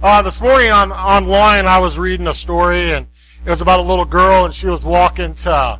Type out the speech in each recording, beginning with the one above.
This morning online I was reading a story, and it was about a little girl, and she was walking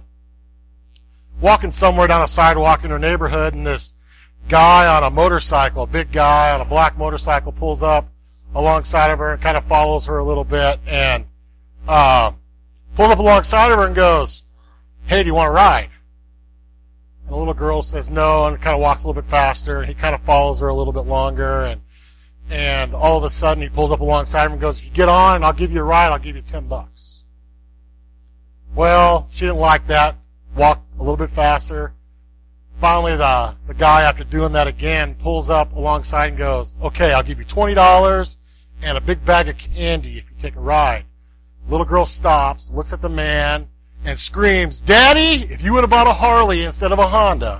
somewhere down a sidewalk in her neighborhood, and this guy on a motorcycle, a big guy on a black motorcycle, pulls up alongside of her and kind of follows her a little bit, and pulls up alongside of her and goes, "Hey, do you want to ride?" And the little girl says no, and kind of walks a little bit faster, and he kind of follows her a little bit longer, and all of a sudden he pulls up alongside him and goes, "If you get on and I'll give you a ride, I'll give you $10. Well, she didn't like that, walked a little bit faster. Finally, the guy, after doing that again, pulls up alongside and goes, "Okay, I'll give you $20 and a big bag of candy if you take a ride." The little girl stops, looks at the man, and screams, "Daddy, if you would have bought a Harley instead of a Honda."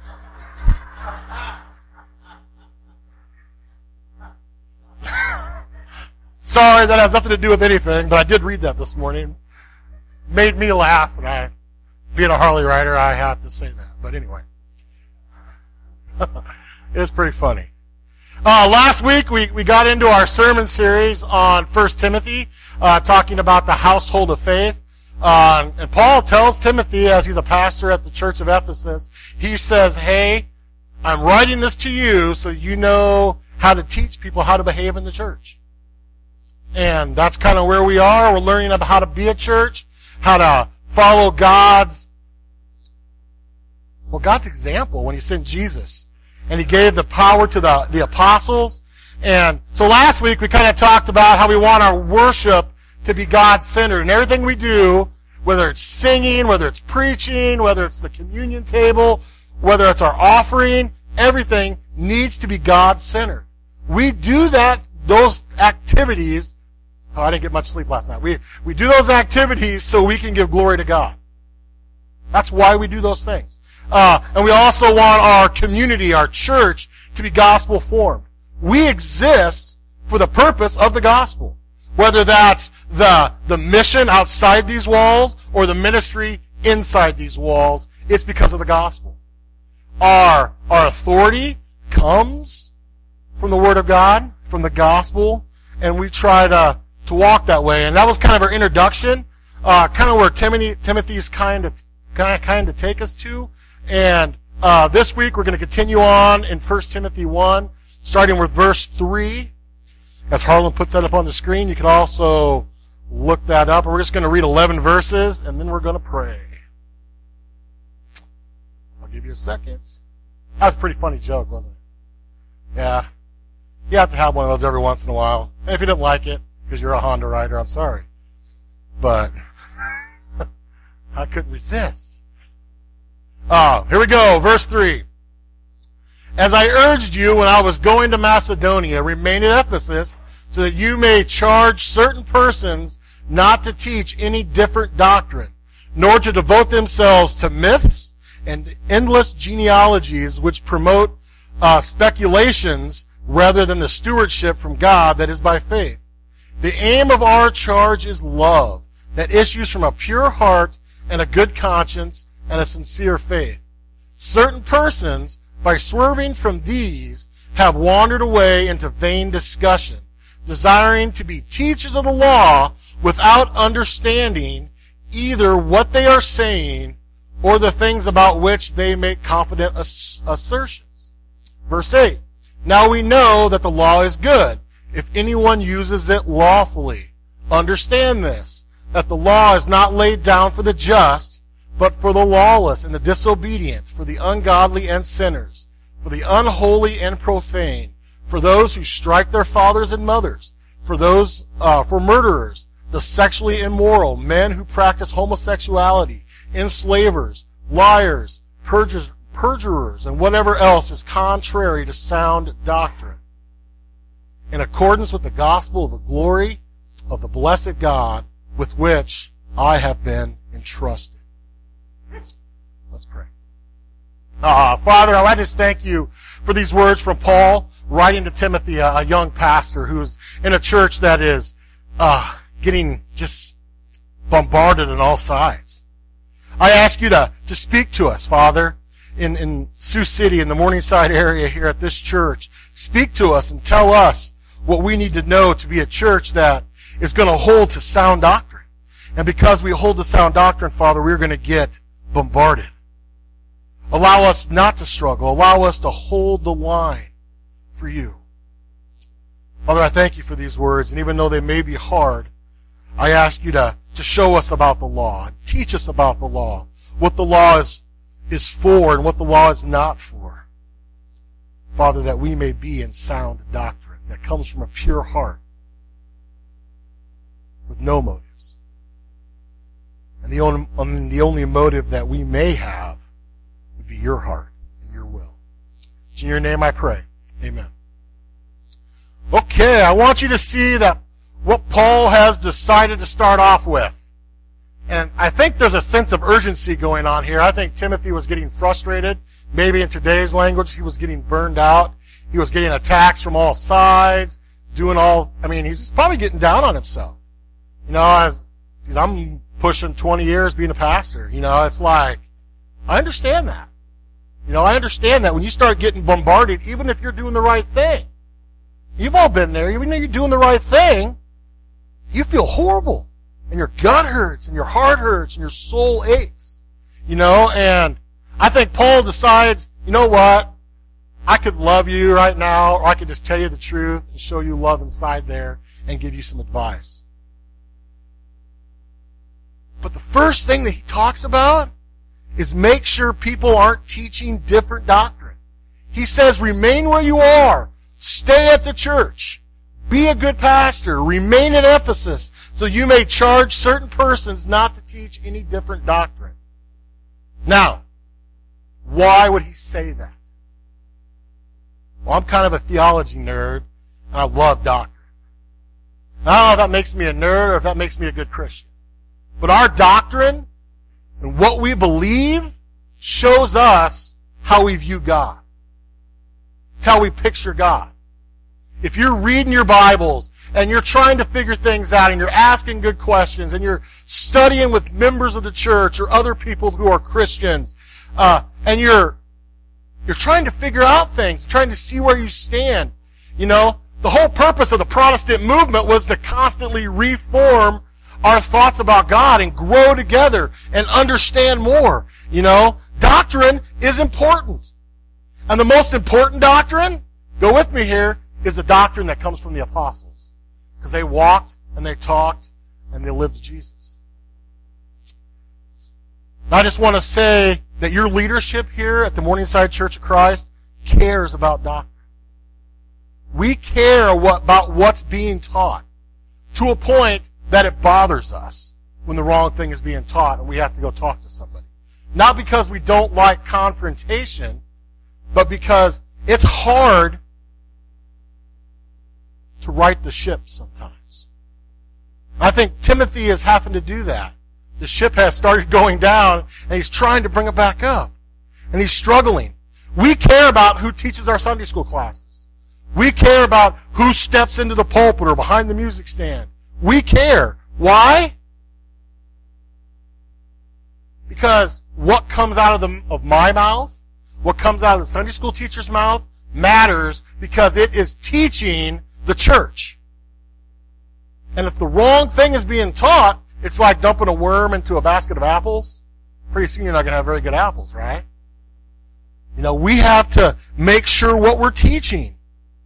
Sorry, that has nothing to do with anything, but I did read that this morning. Made me laugh, and being a Harley rider, I have to say that. But anyway, it's pretty funny. Last week, we got into our sermon series on 1 Timothy, talking about the household of faith. And Paul tells Timothy, as he's a pastor at the church of Ephesus, he says, "Hey, I'm writing this to you so you know how to teach people how to behave in the church." And that's kind of where we are. We're learning about how to be a church, how to follow God's example when he sent Jesus. And he gave the power to the apostles. And so last week we kind of talked about how we want our worship to be God-centered. And everything we do, whether it's singing, whether it's preaching, whether it's the communion table, whether it's our offering, everything needs to be God-centered. We do those activities. Oh, I didn't get much sleep last night. We do those activities so we can give glory to God. That's why we do those things. And we also want our community, our church, to be gospel-formed. We exist for the purpose of the gospel. Whether that's the mission outside these walls or the ministry inside these walls, it's because of the gospel. Our authority comes from the Word of God, from the gospel, and we try to walk that way. And that was kind of our introduction, kind of where Timothy's kind of take us to. And this week we're going to continue on in 1 Timothy 1, starting with verse 3. As Harlan puts that up on the screen, you can also look that up. We're just going to read 11 verses, and then we're going to pray. I'll give you a second. That was a pretty funny joke, wasn't it? Yeah. You have to have one of those every once in a while. And if you didn't like it, because you're a Honda rider, I'm sorry. But I couldn't resist. Here we go, verse 3. "As I urged you when I was going to Macedonia, remain at Ephesus, so that you may charge certain persons not to teach any different doctrine, nor to devote themselves to myths and endless genealogies which promote speculations rather than the stewardship from God that is by faith. The aim of our charge is love, that issues from a pure heart and a good conscience and a sincere faith. Certain persons, by swerving from these, have wandered away into vain discussion, desiring to be teachers of the law without understanding either what they are saying or the things about which they make confident assertions." Verse 8, "Now we know that the law is good, if anyone uses it lawfully. Understand this, that the law is not laid down for the just, but for the lawless and the disobedient, for the ungodly and sinners, for the unholy and profane, for those who strike their fathers and mothers, for murderers, the sexually immoral, men who practice homosexuality, enslavers, liars, perjurers, and whatever else is contrary to sound doctrine, in accordance with the gospel of the glory of the blessed God with which I have been entrusted." Let's pray. Father, I just thank you for these words from Paul writing to Timothy, a young pastor who's in a church that is getting just bombarded on all sides. I ask you to speak to us, Father, in Sioux City, in the Morningside area here at this church. Speak to us and tell us what we need to know to be a church that is going to hold to sound doctrine. And because we hold to sound doctrine, Father, we're going to get bombarded. Allow us not to struggle. Allow us to hold the line for you. Father, I thank you for these words, and even though they may be hard, I ask you to show us about the law. Teach us about the law, what the law is for and what the law is not for. Father, that we may be in sound doctrine that comes from a pure heart with no motives. And the only motive that we may have would be your heart and your will. It's in your name I pray. Amen. Okay, I want you to see that what Paul has decided to start off with. And I think there's a sense of urgency going on here. I think Timothy was getting frustrated. Maybe in today's language, he was getting burned out. He was getting attacks from all sides, he was probably getting down on himself. As I'm pushing 20 years being a pastor, it's like, I understand that. I understand that when you start getting bombarded, even if you're doing the right thing. You've all been there. Even though you're doing the right thing, you feel horrible. And your gut hurts, and your heart hurts, and your soul aches. And I think Paul decides, you know what? I could love you right now, or I could just tell you the truth and show you love inside there and give you some advice. But the first thing that he talks about is make sure people aren't teaching different doctrine. He says, remain where you are. Stay at the church. Be a good pastor. Remain at Ephesus so you may charge certain persons not to teach any different doctrine. Now, why would he say that? Well, I'm kind of a theology nerd, and I love doctrine. I don't know if that makes me a nerd or if that makes me a good Christian. But our doctrine and what we believe shows us how we view God. It's how we picture God. If you're reading your Bibles and you're trying to figure things out and you're asking good questions and you're studying with members of the church or other people who are Christians, and you're trying to figure out things, trying to see where you stand, the whole purpose of the Protestant movement was to constantly reform our thoughts about God and grow together and understand more. Doctrine is important. And the most important doctrine, go with me here, is the doctrine that comes from the apostles. Because they walked and they talked and they lived Jesus. I just want to say that your leadership here at the Morningside Church of Christ cares about doctrine. We care about what's being taught to a point that it bothers us when the wrong thing is being taught and we have to go talk to somebody. Not because we don't like confrontation, but because it's hard to right the ship sometimes. I think Timothy is having to do that. The ship has started going down, and he's trying to bring it back up. And he's struggling. We care about who teaches our Sunday school classes. We care about who steps into the pulpit or behind the music stand. We care. Why? Because what comes out of my mouth, what comes out of the Sunday school teacher's mouth, matters because it is teaching the church. And if the wrong thing is being taught, it's like dumping a worm into a basket of apples. Pretty soon you're not going to have very good apples, right? We have to make sure what we're teaching.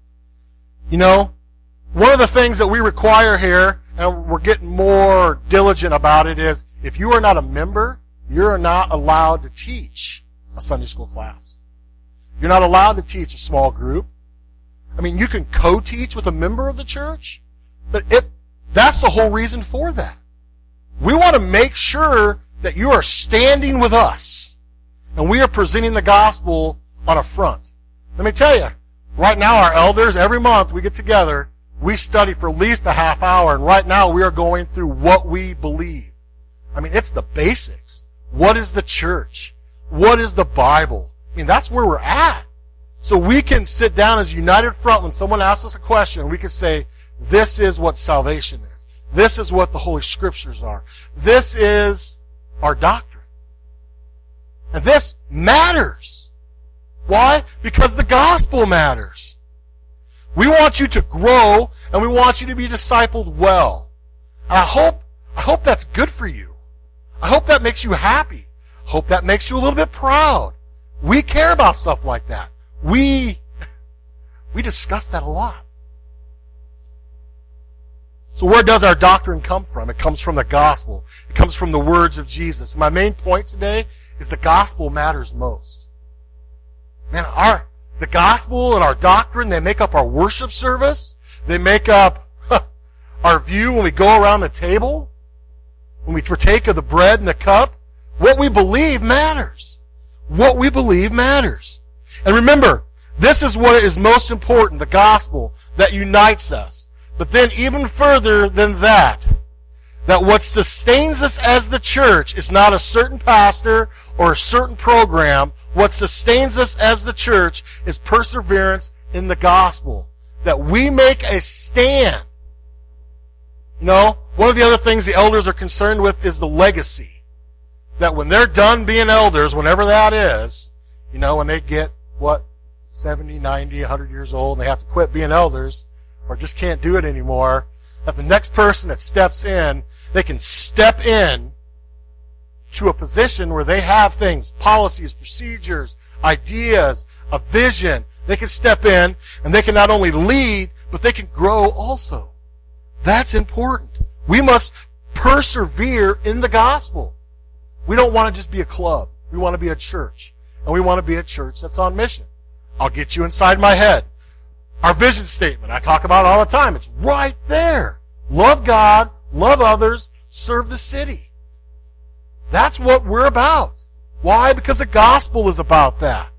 One of the things that we require here, and we're getting more diligent about it, is if you are not a member, you're not allowed to teach a Sunday school class. You're not allowed to teach a small group. You can co-teach with a member of the church, but that's the whole reason for that. We want to make sure that you are standing with us, and we are presenting the gospel on a front. Let me tell you, right now our elders, every month we get together, we study for at least a half hour, and right now we are going through what we believe. It's the basics. What is the church? What is the Bible? That's where we're at. So we can sit down as a united front when someone asks us a question. We can say, this is what salvation is. This is what the Holy Scriptures are. This is our doctrine. And this matters. Why? Because the gospel matters. We want you to grow and we want you to be discipled well. And I hope that's good for you. I hope that makes you happy. I hope that makes you a little bit proud. We care about stuff like that. We discuss that a lot. So where does our doctrine come from? It comes from the gospel. It comes from the words of Jesus. My main point today is the gospel matters most. Man, the gospel and our doctrine, they make up our worship service. They make up our view when we go around the table, when we partake of the bread and the cup. What we believe matters. What we believe matters. And remember, this is what is most important, the gospel that unites us. But then even further than that what sustains us as the church is not a certain pastor or a certain program. What sustains us as the church is perseverance in the gospel. That we make a stand. You know, one of the other things the elders are concerned with is the legacy. That when they're done being elders, whenever that is, you know, when they get, 70, 90, 100 years old, and they have to quit being elders, or just can't do it anymore, that the next person that steps in, they can step in to a position where they have things, policies, procedures, ideas, a vision. They can step in, and they can not only lead, but they can grow also. That's important. We must persevere in the gospel. We don't want to just be a club. We want to be a church. And we want to be a church that's on mission. I'll get you inside my head. Our vision statement, I talk about it all the time. It's right there. Love God, love others, serve the city. That's what we're about. Why? Because the gospel is about that.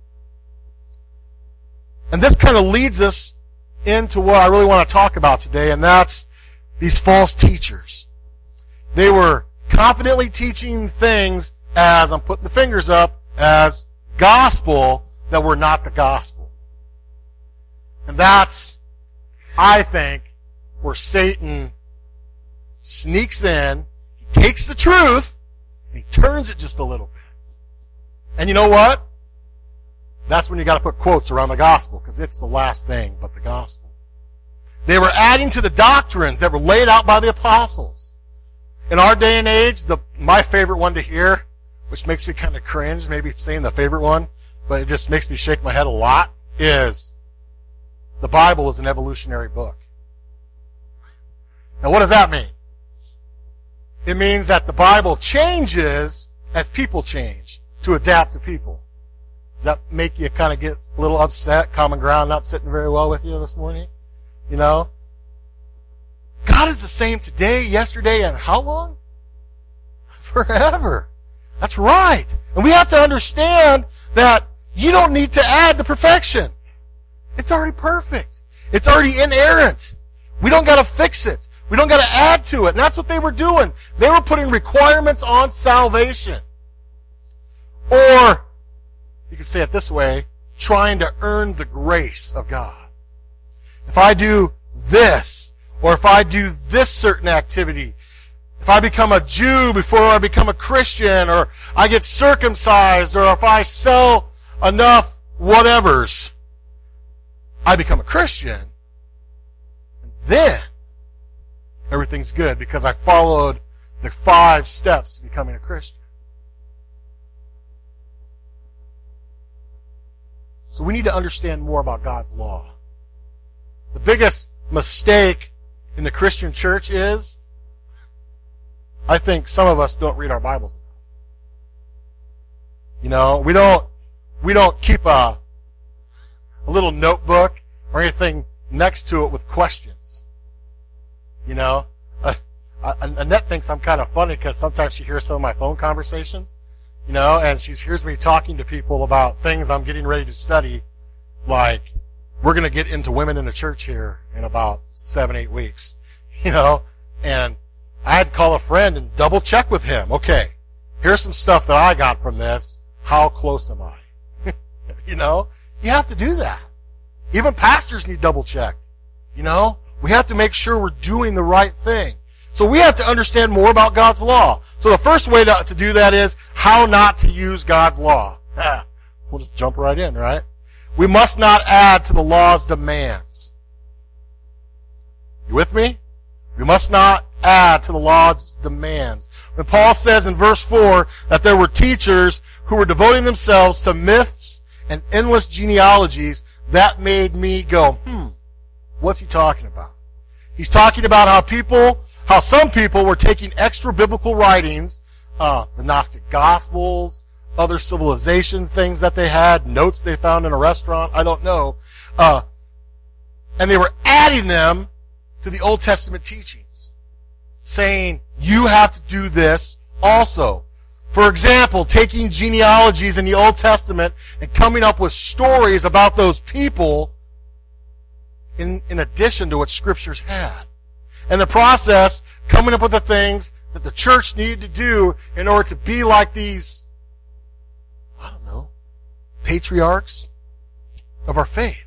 And this kind of leads us into what I really want to talk about today, and that's these false teachers. They were confidently teaching things, as I'm putting the fingers up, as gospel that were not the gospel. And that's, I think, where Satan sneaks in, he takes the truth, and he turns it just a little bit. And you know what? That's when you got to put quotes around the gospel, because it's the last thing but the gospel. They were adding to the doctrines that were laid out by the apostles. In our day and age, my favorite one to hear, which makes me kind of cringe, maybe saying the favorite one, but it just makes me shake my head a lot, is the Bible is an evolutionary book. Now what does that mean? It means that the Bible changes as people change to adapt to people. Does that make you kind of get a little upset? Common ground not sitting very well with you this morning? You know? God is the same today, yesterday, and how long? Forever. That's right. And we have to understand that you don't need to add the perfection. It's already perfect. It's already inerrant. We don't got to fix it. We don't got to add to it. And that's what they were doing. They were putting requirements on salvation. Or, you can say it this way, trying to earn the grace of God. If I do this, or if I do this certain activity, if I become a Jew before I become a Christian, or I get circumcised, or if I sell enough whatevers, I become a Christian, and then everything's good because I followed the 5 steps to becoming a Christian. So we need to understand more about God's law. The biggest mistake in the Christian church is, I think some of us don't read our Bibles enough. You know, we don't keep a little notebook or anything next to it with questions. You know, Annette thinks I'm kind of funny because sometimes she hears some of my phone conversations, you know, and she hears me talking to people about things I'm getting ready to study, like, we're going to get into women in the church here in about 7-8 weeks, you know, and I'd call a friend and double check with him. Okay, here's some stuff that I got from this. How close am I? You know, you have to do that. Even pastors need double checked. You know, we have to make sure we're doing the right thing. So we have to understand more about God's law. So the first way to do that is how not to use God's law. We'll just jump right in, right? We must not add to the law's demands. You with me? We must not add to the law's demands. When Paul says in verse 4 that there were teachers who were devoting themselves to myths and endless genealogies, that made me go, what's he talking about? He's talking about how some people were taking extra biblical writings, the Gnostic Gospels, other civilization things that they had, notes they found in a restaurant, I don't know, and they were adding them to the Old Testament teachings, saying, you have to do this also. For example, taking genealogies in the Old Testament and coming up with stories about those people in addition to what Scriptures had. And the process, coming up with the things that the church needed to do in order to be like these, I don't know, patriarchs of our faith.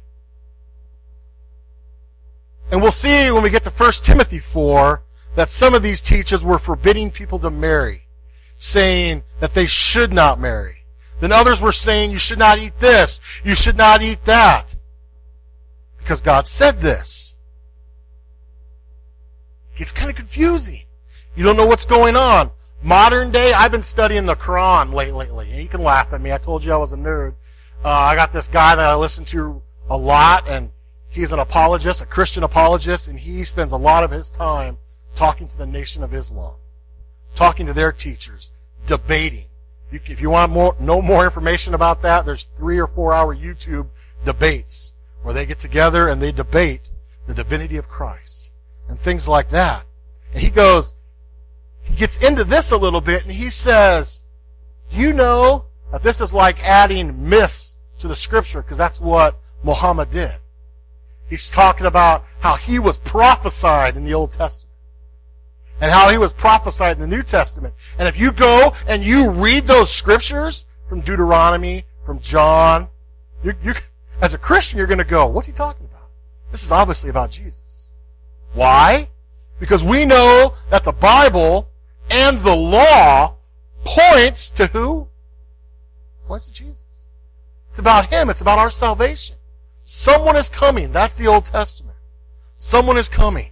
And we'll see when we get to 1 Timothy 4 that some of these teachers were forbidding people to marry, saying that they should not marry. Then others were saying you should not eat this, you should not eat that, because God said this. It's kind of confusing. You don't know what's going on. Modern day, I've been studying the Quran lately, and you can laugh at me. I told you I was a nerd. I got this guy that I listen to a lot, and he's an apologist, a Christian apologist, and he spends a lot of his time talking to the Nation of Islam, talking to their teachers, debating. If you want know more information about that, there's 3 or 4 hour YouTube debates where they get together and they debate the divinity of Christ and things like that. And he gets into this a little bit, and he says, do you know that this is like adding myths to the Scripture? Because that's what Muhammad did. He's talking about how he was prophesied in the Old Testament and how he was prophesied in the New Testament. And if you go and you read those scriptures from Deuteronomy, from John, you as a Christian, you're going to go, what's he talking about? This is obviously about Jesus. Why? Because we know that the Bible and the law points to who? Points to Jesus. It's about him. It's about our salvation. Someone is coming. That's the Old Testament. Someone is coming.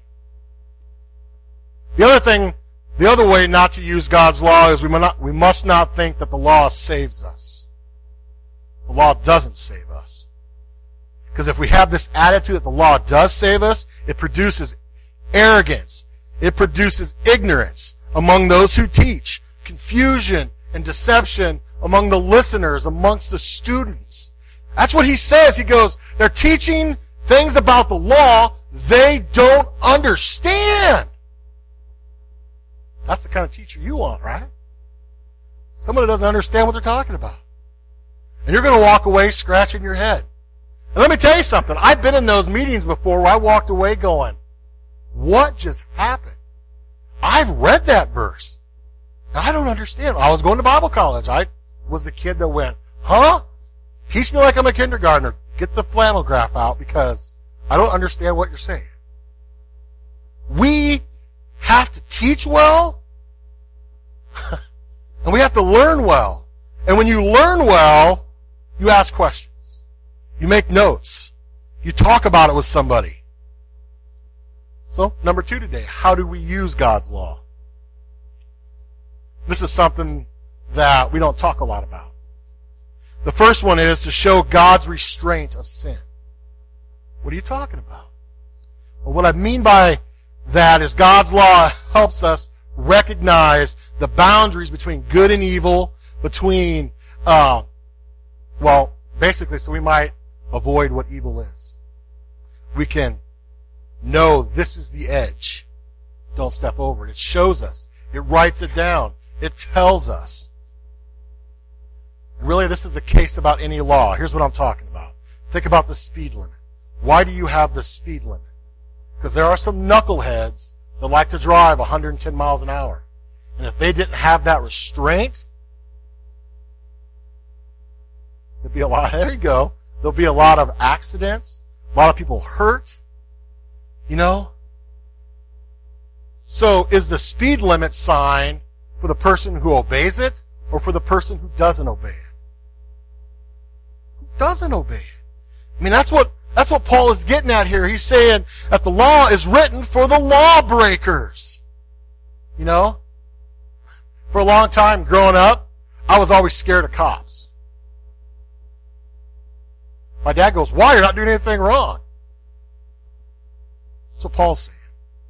The other way not to use God's law is we must not think that the law saves us. The law doesn't save us. Because if we have this attitude that the law does save us, it produces arrogance. It produces ignorance among those who teach, confusion and deception among the listeners, amongst the students. That's what he says. He goes, they're teaching things about the law they don't understand. That's the kind of teacher you want, right? Someone who doesn't understand what they're talking about. And you're going to walk away scratching your head. And let me tell you something. I've been in those meetings before where I walked away going, what just happened? I've read that verse. And I don't understand. I was going to Bible college. I was the kid that went, huh? Teach me like I'm a kindergartner. Get the flannel graph out because I don't understand what you're saying. We have to teach well, and we have to learn well. And when you learn well, you ask questions. You make notes. You talk about it with somebody. So, number 2 today, how do we use God's law? This is something that we don't talk a lot about. The first one is to show God's restraint of sin. What are you talking about? Well, what I mean by that is God's law helps us recognize the boundaries between good and evil, between, basically so we might avoid what evil is. We can know this is the edge. Don't step over it. It shows us. It writes it down. It tells us. Really, this is the case about any law. Here's what I'm talking about. Think about the speed limit. Why do you have the speed limit? Because there are some knuckleheads that like to drive 110 miles an hour. And if they didn't have that restraint, there'd be there you go. There'll be a lot of accidents, a lot of people hurt, So is the speed limit sign for the person who obeys it or for the person who doesn't obey it? Who doesn't obey it? I mean, that's That's what Paul is getting at here. He's saying that the law is written for the lawbreakers. You know? For a long time growing up, I was always scared of cops. My dad goes, why? You're not doing anything wrong. That's what Paul's saying.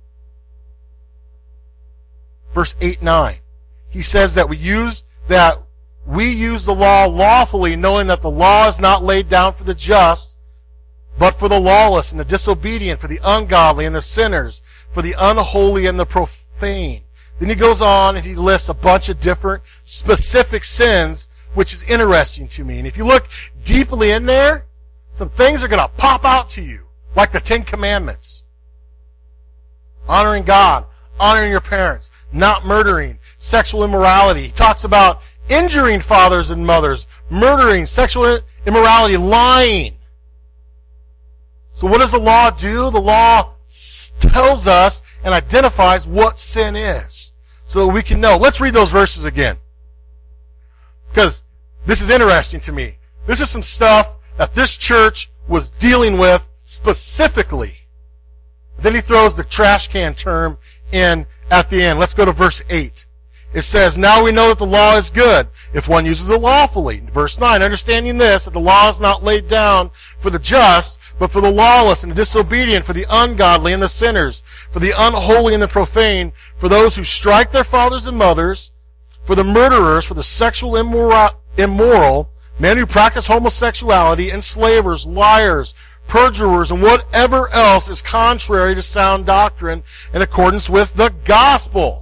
Verse 8-9. He says that we use the law lawfully, knowing that the law is not laid down for the just, but for the lawless and the disobedient, for the ungodly and the sinners, for the unholy and the profane. Then he goes on and he lists a bunch of different specific sins, which is interesting to me. And if you look deeply in there, some things are going to pop out to you, like the 10 Commandments. Honoring God, honoring your parents, not murdering, sexual immorality. He talks about injuring fathers and mothers, murdering, sexual immorality, lying. So what does the law do? The law tells us and identifies what sin is so that we can know. Let's read those verses again, because this is interesting to me. This is some stuff that this church was dealing with specifically. Then he throws the trash can term in at the end. Let's go to verse 8. It says, now we know that the law is good if one uses it lawfully. Verse 9, understanding this, that the law is not laid down for the just, but for the lawless and the disobedient, for the ungodly and the sinners, for the unholy and the profane, for those who strike their fathers and mothers, for the murderers, for the sexual immoral, men who practice homosexuality, enslavers, liars, perjurers, and whatever else is contrary to sound doctrine in accordance with the gospel.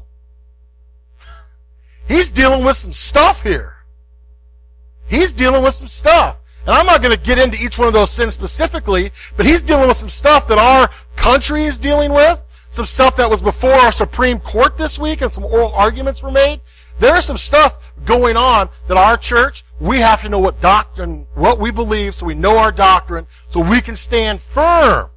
He's dealing with some stuff here. He's dealing with some stuff. And I'm not going to get into each one of those sins specifically, but he's dealing with some stuff that our country is dealing with, some stuff that was before our Supreme Court this week, and some oral arguments were made. There is some stuff going on that our church, we have to know what doctrine, what we believe, so we know our doctrine, so we can stand firm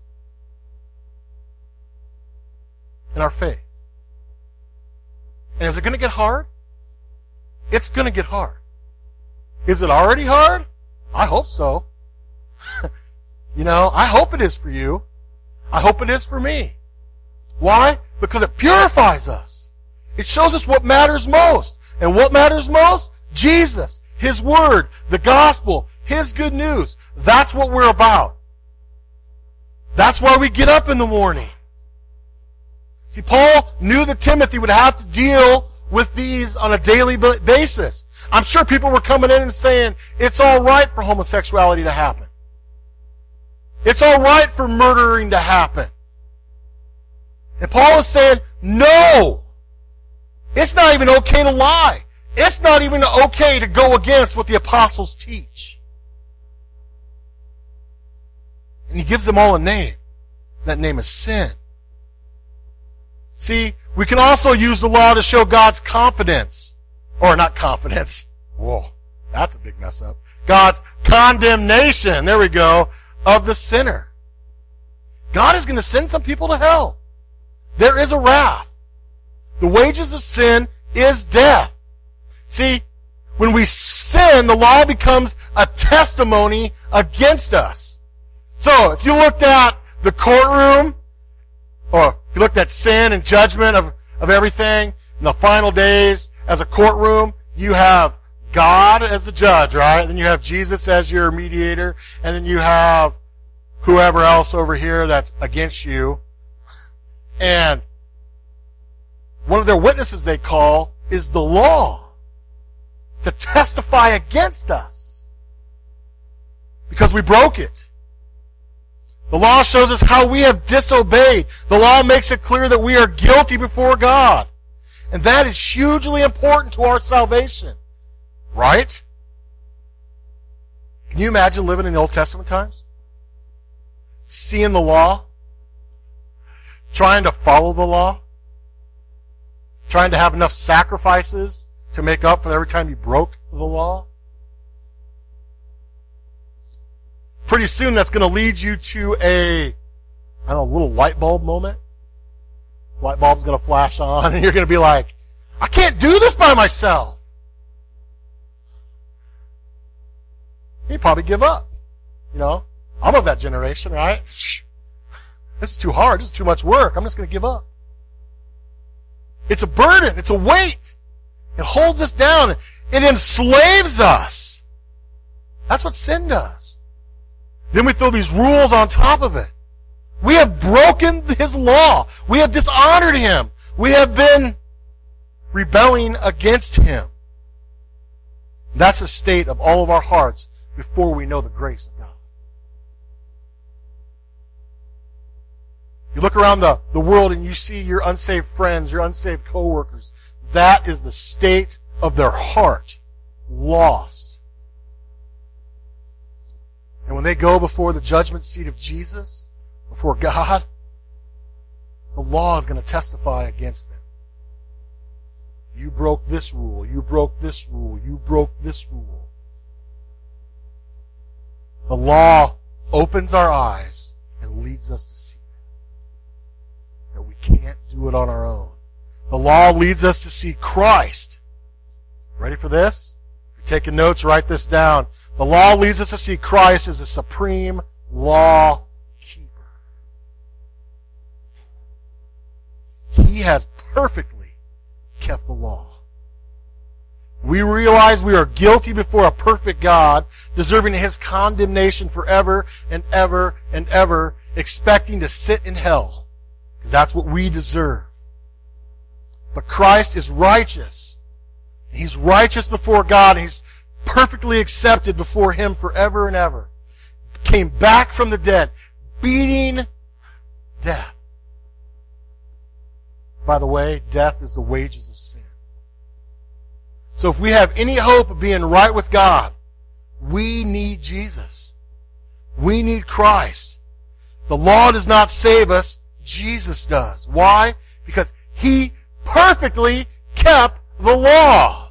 in our faith. And is it going to get hard? It's going to get hard. Is it already hard? I hope so. You know, I hope it is for you. I hope it is for me. Why? Because it purifies us. It shows us what matters most. And what matters most? Jesus, His Word, the Gospel, His good news. That's what we're about. That's why we get up in the morning. See, Paul knew that Timothy would have to deal with these on a daily basis. I'm sure people were coming in and saying, it's all right for homosexuality to happen. It's all right for murdering to happen. And Paul is saying, no! It's not even okay to lie. It's not even okay to go against what the apostles teach. And he gives them all a name. That name is sin. See, we can also use the law to show God's confidence. Or not confidence. Whoa, that's a big mess up. God's condemnation, there we go, of the sinner. God is going to send some people to hell. There is a wrath. The wages of sin is death. See, when we sin, the law becomes a testimony against us. So, if you looked at the courtroom, or if you looked at sin and judgment of everything in the final days as a courtroom, you have God as the judge, right? Then you have Jesus as your mediator, and then you have whoever else over here that's against you. And one of their witnesses they call is the law to testify against us because we broke it. The law shows us how we have disobeyed. The law makes it clear that we are guilty before God. And that is hugely important to our salvation. Right? Can you imagine living in the Old Testament times? Seeing the law? Trying to follow the law? Trying to have enough sacrifices to make up for every time you broke the law? Pretty soon that's going to lead you to a little light bulb moment. Light bulb's going to flash on and you're going to be like, I can't do this by myself. You probably give up. You know, I'm of that generation, right? This is too hard. This is too much work. I'm just going to give up. It's a burden. It's a weight. It holds us down. It enslaves us. That's what sin does. Then we throw these rules on top of it. We have broken His law. We have dishonored Him. We have been rebelling against Him. That's the state of all of our hearts before we know the grace of God. You look around the world and you see your unsaved friends, your unsaved coworkers. That is the state of their heart. Lost. And when they go before the judgment seat of Jesus, before God, the law is going to testify against them. You broke this rule. You broke this rule. You broke this rule. The law opens our eyes and leads us to see that we can't do it on our own. The law leads us to see Christ. Ready for this? If you're taking notes, write this down. The law leads us to see Christ as a supreme law keeper. He has perfectly kept the law. We realize we are guilty before a perfect God, deserving His condemnation forever and ever and ever, expecting to sit in hell, because that's what we deserve. But Christ is righteous. He's righteous before God, and He's perfectly accepted before Him forever and ever. Came back from the dead, beating death. By the way, death is the wages of sin. So if we have any hope of being right with God, we need Jesus. We need Christ. The law does not save us, Jesus does. Why? Because He perfectly kept the law.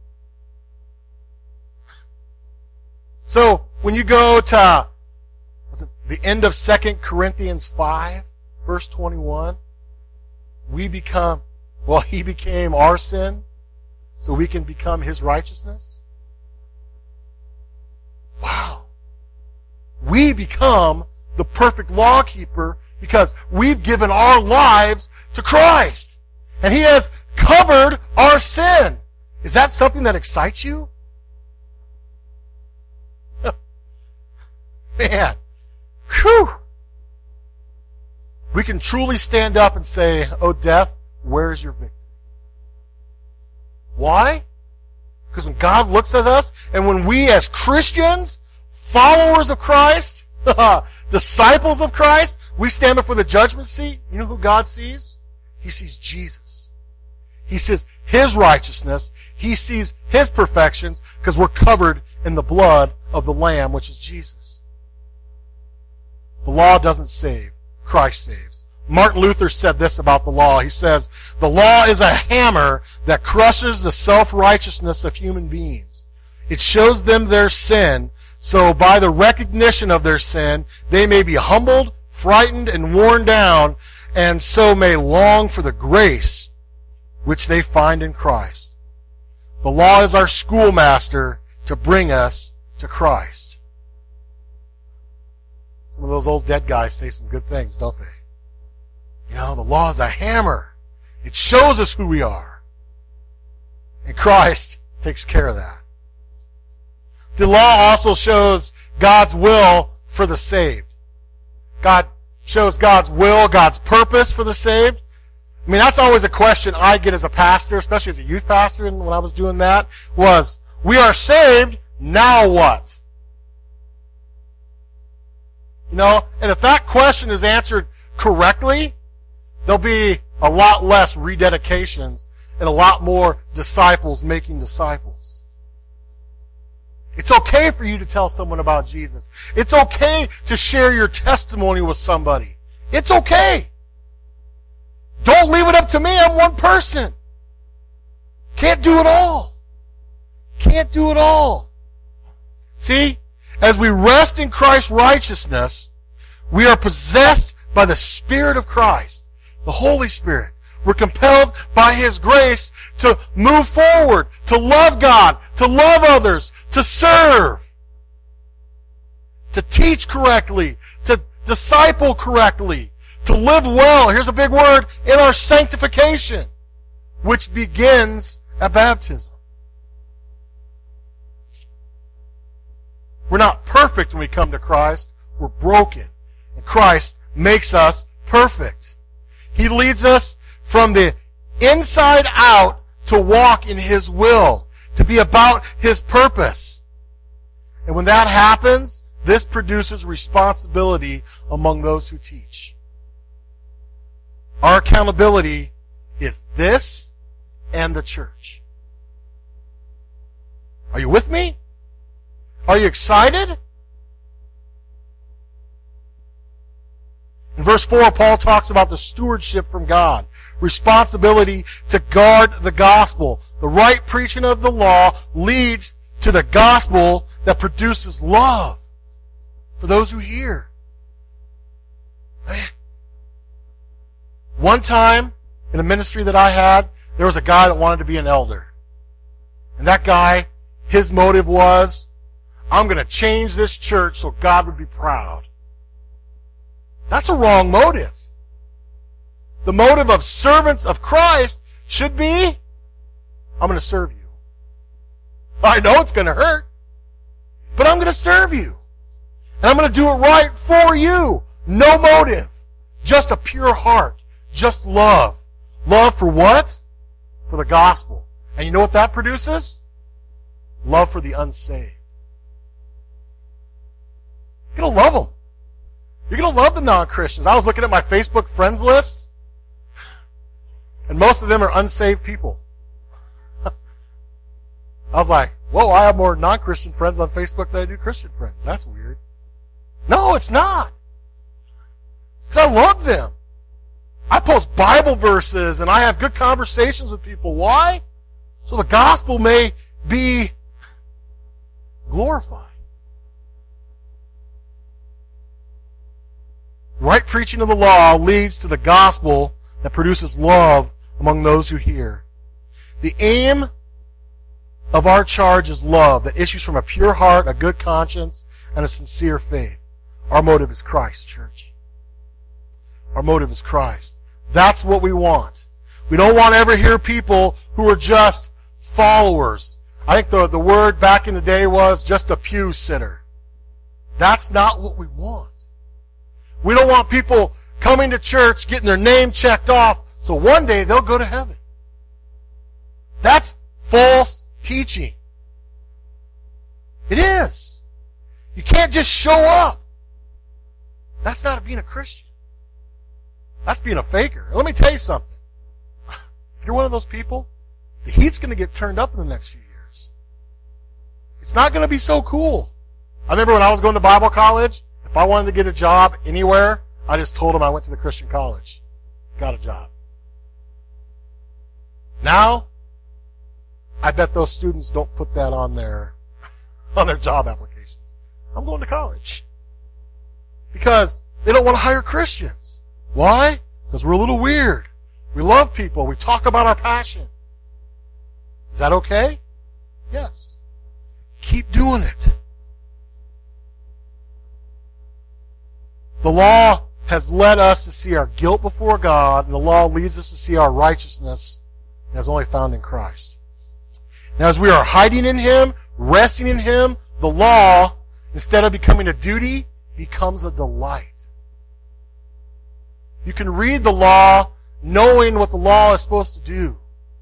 So when you go to the end of 2 Corinthians 5, verse 21, He became our sin, so we can become His righteousness. Wow. We become the perfect law keeper because we've given our lives to Christ. And He has covered our sin. Is that something that excites you? Man. Whew. We can truly stand up and say, "Oh, death, where is your victory?" Why? Because when God looks at us, and when we as Christians, followers of Christ, disciples of Christ, we stand before the judgment seat, you know who God sees? He sees Jesus. He sees His righteousness. He sees His perfections, because we're covered in the blood of the Lamb, which is Jesus. The law doesn't save. Christ saves. Martin Luther said this about the law. He says, "The law is a hammer that crushes the self-righteousness of human beings. It shows them their sin, so by the recognition of their sin, they may be humbled, frightened, and worn down, and so may long for the grace which they find in Christ. The law is our schoolmaster to bring us to Christ." Some of those old dead guys say some good things, don't they? You know, the law is a hammer. It shows us who we are. And Christ takes care of that. The law also shows God's will for the saved. God shows God's will, God's purpose for the saved. I mean, that's always a question I get as a pastor, especially as a youth pastor, and when I was doing that, was, we are saved, now what? You know, and if that question is answered correctly, there'll be a lot less rededications and a lot more disciples making disciples. It's okay for you to tell someone about Jesus. It's okay to share your testimony with somebody. It's okay. Don't leave it up to me. I'm one person. Can't do it all. Can't do it all. See, as we rest in Christ's righteousness, we are possessed by the Spirit of Christ, the Holy Spirit. We're compelled by His grace to move forward, to love God, to love others, to serve, to teach correctly, to disciple correctly, to live well, here's a big word, in our sanctification, which begins at baptism. We're not perfect when we come to Christ. We're broken. And Christ makes us perfect. He leads us from the inside out to walk in His will, to be about His purpose. And when that happens, this produces responsibility among those who teach. Our accountability is this and the church. Are you with me? Are you excited? In verse 4, Paul talks about the stewardship from God. Responsibility to guard the gospel. The right preaching of the law leads to the gospel that produces love for those who hear. One time, in a ministry that I had, there was a guy that wanted to be an elder. And that guy, his motive was, I'm going to change this church so God would be proud. That's a wrong motive. The motive of servants of Christ should be, I'm going to serve you. I know it's going to hurt, but I'm going to serve you. And I'm going to do it right for you. No motive. Just a pure heart. Just love. Love for what? For the gospel. And you know what that produces? Love for the unsaved. You're going to love them. You're going to love the non-Christians. I was looking at my Facebook friends list, and most of them are unsaved people. I was like, whoa, I have more non-Christian friends on Facebook than I do Christian friends. That's weird. No, it's not. Because I love them. I post Bible verses, and I have good conversations with people. Why? So the gospel may be glorified. Right preaching of the law leads to the gospel that produces love among those who hear. The aim of our charge is love that issues from a pure heart, a good conscience, and a sincere faith. Our motive is Christ, church. Our motive is Christ. That's what we want. We don't want to ever hear people who are just followers. I think the word back in the day was just a pew sitter. That's not what we want. We don't want people coming to church, getting their name checked off, so one day they'll go to heaven. That's false teaching. It is. You can't just show up. That's not being a Christian. That's being a faker. Let me tell you something. If you're one of those people, the heat's going to get turned up in the next few years. It's not going to be so cool. I remember when I was going to Bible college, if I wanted to get a job anywhere, I just told them I went to the Christian college. Got a job. Now, I bet those students don't put that on their job applications. I'm going to college. Because they don't want to hire Christians. Why? Because we're a little weird. We love people. We talk about our passion. Is that okay? Yes. Keep doing it. The law has led us to see our guilt before God, and the law leads us to see our righteousness as only found in Christ. Now, as we are hiding in Him, resting in Him, the law, instead of becoming a duty, becomes a delight. You can read the law knowing what the law is supposed to do.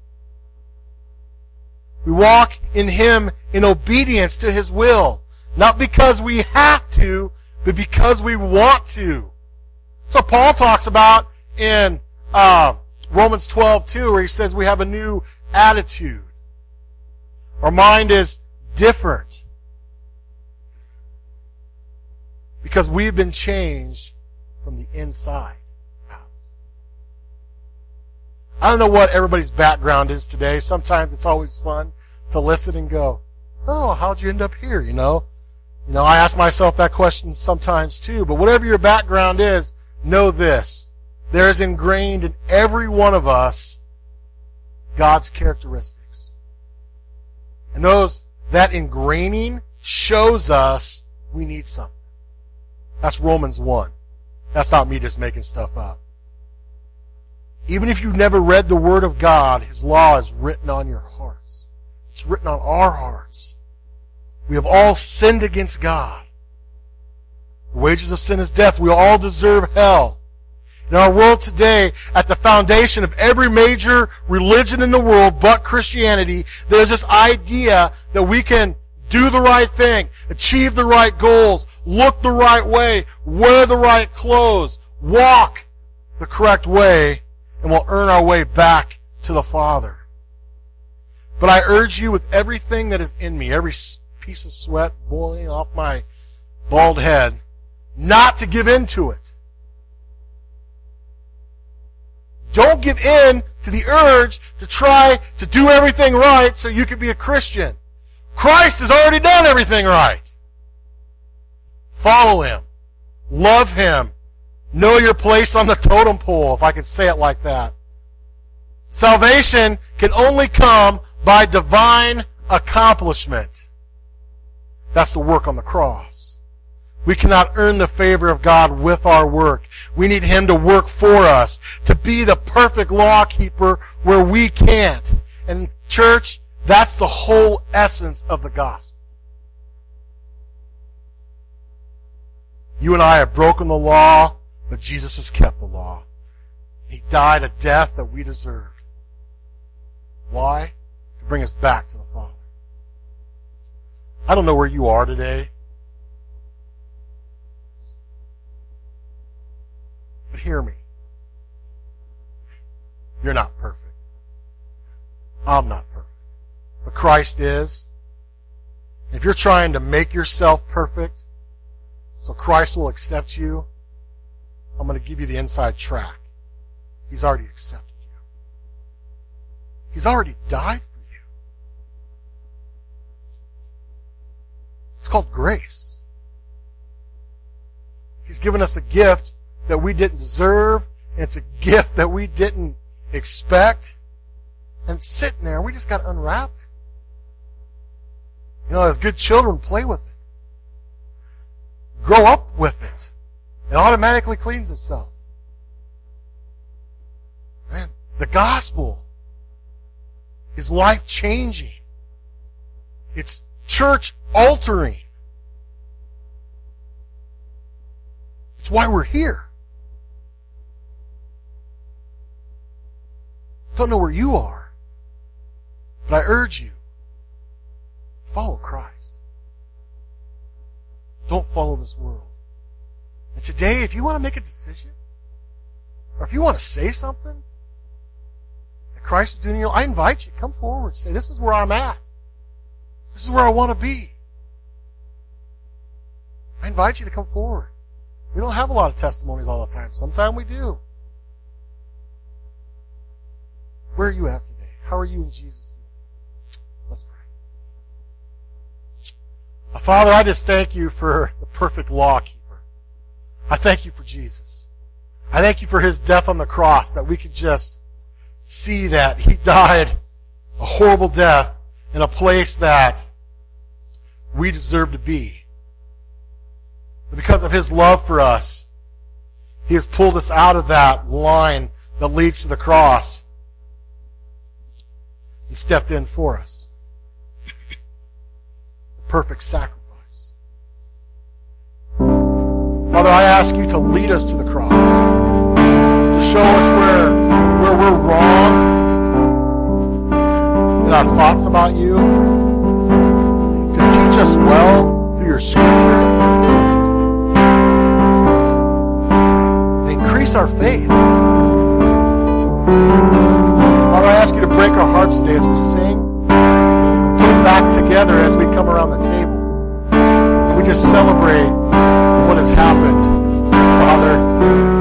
We walk in Him in obedience to His will, not because we have to, but because we want to. So Paul talks about in Romans 12:2, where he says we have a new attitude. Our mind is different because we've been changed from the inside out. I don't know what everybody's background is today. Sometimes it's always fun to listen and go, oh, how'd you end up here, you know? I ask myself that question sometimes too, but whatever your background is, know this. There is ingrained in every one of us God's characteristics. And that ingraining shows us we need something. That's Romans 1. That's not me just making stuff up. Even if you've never read the Word of God, His law is written on your hearts. It's written on our hearts. We have all sinned against God. The wages of sin is death. We all deserve hell. In our world today, at the foundation of every major religion in the world but Christianity, there's this idea that we can do the right thing, achieve the right goals, look the right way, wear the right clothes, walk the correct way, and we'll earn our way back to the Father. But I urge you with everything that is in me, every piece of sweat boiling off my bald head, not to give in to it. Don't give in to the urge to try to do everything right so you can be a Christian. Christ has already done everything right. Follow Him. Love Him. Know your place on the totem pole, if I could say it like that. Salvation can only come by divine accomplishment. That's the work on the cross. We cannot earn the favor of God with our work. We need Him to work for us, to be the perfect law keeper where we can't. And church, that's the whole essence of the gospel. You and I have broken the law, but Jesus has kept the law. He died a death that we deserved. Why? To bring us back to the Father. I don't know where you are today. But hear me. You're not perfect. I'm not perfect. But Christ is. If you're trying to make yourself perfect so Christ will accept you, I'm going to give you the inside track. He's already accepted you. He's already died for you. It's called grace. He's given us a gift that we didn't deserve, and it's a gift that we didn't expect, and it's sitting there, and we just got to unwrap it. You know, as good children, play with it. Grow up with it. It automatically cleans itself. Man, the gospel is life-changing. It's church-altering. It's why we're here. Don't know where you are, but I urge you, follow Christ. Don't follow this world. And today, if you want to make a decision, or if you want to say something that Christ is doing in you, I invite you to come forward. Say, this is where I'm at. This is where I want to be. I invite you to come forward. We don't have a lot of testimonies all the time. Sometimes we do. Where are you at today? How are you in Jesus' name? Let's pray. Father, I just thank you for the perfect law keeper. I thank you for Jesus. I thank you for His death on the cross, that we could just see that He died a horrible death in a place that we deserve to be. But because of His love for us, He has pulled us out of that line that leads to the cross and stepped in for us. The perfect sacrifice. Father, I ask you to lead us to the cross, to show us where we're wrong in our thoughts about you, to teach us well through your Scripture, and increase our faith. Father, I ask you to break our hearts today as we sing, and put them back together as we come around the table. And we just celebrate what has happened. Father,